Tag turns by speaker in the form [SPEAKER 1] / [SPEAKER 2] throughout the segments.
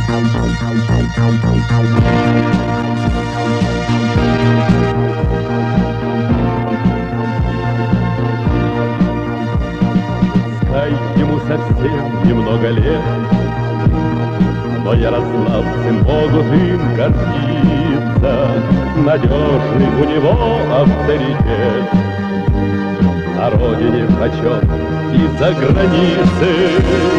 [SPEAKER 1] Пускай ему совсем немного лет, но ярославцы могут им гордиться. Надежный у него авторитет, на родине почет и за границей.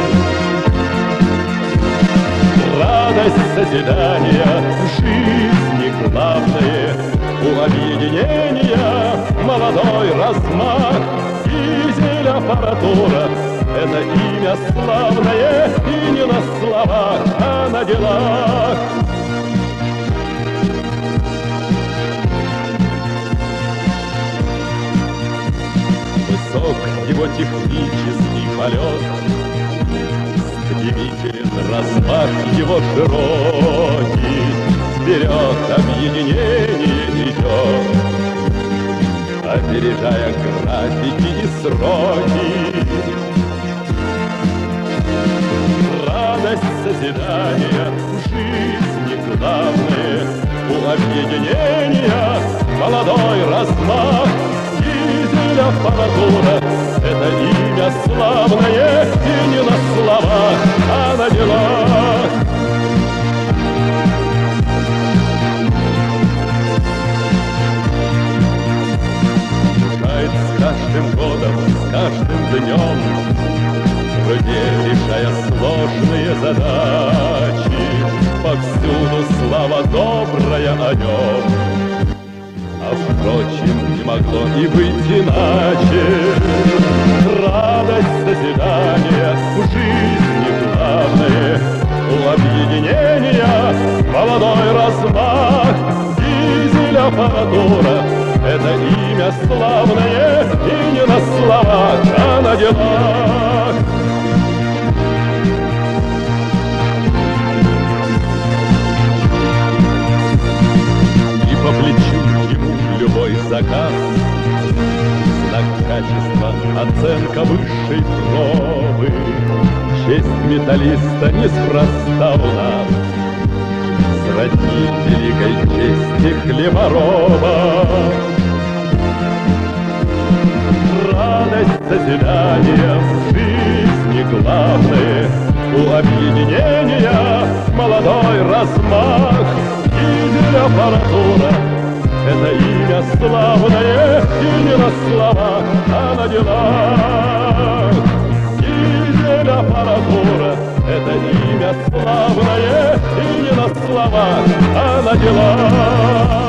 [SPEAKER 1] Радость созидания в жизни главное, у объединения молодой размах. Дизель аппаратура — это имя славное, и не на словах, а на делах. Высок его технический полет, стремителен размах его широкий. Вперед объединение идет, опережая графики и сроки. Радость созидания в жизни главное, у объединения молодой размах. Дизель аппаратура — это имя славное, и не на словах, а на делах. С каждым годом, с каждым днем, в труде решая сложные задачи, повсюду слава добрая о нем. А впрочем, не могло и быть иначе. Радость созидания в жизни главное, у объединения молодой размах. Дизель аппаратура — это имя славное, и не на словах, а на делах. И по плечу ему любой заказ, знак качества, оценка высшей пробы. Честь металлиста неспроста у нас, сродни великой чести хлебороба. Радость созидания в жизни главное, у объединения молодой размах. Дизель аппаратура — это имя славное, и не на словах, а на делах. Дизель аппаратура — это имя славное, и не на словах, а на делах.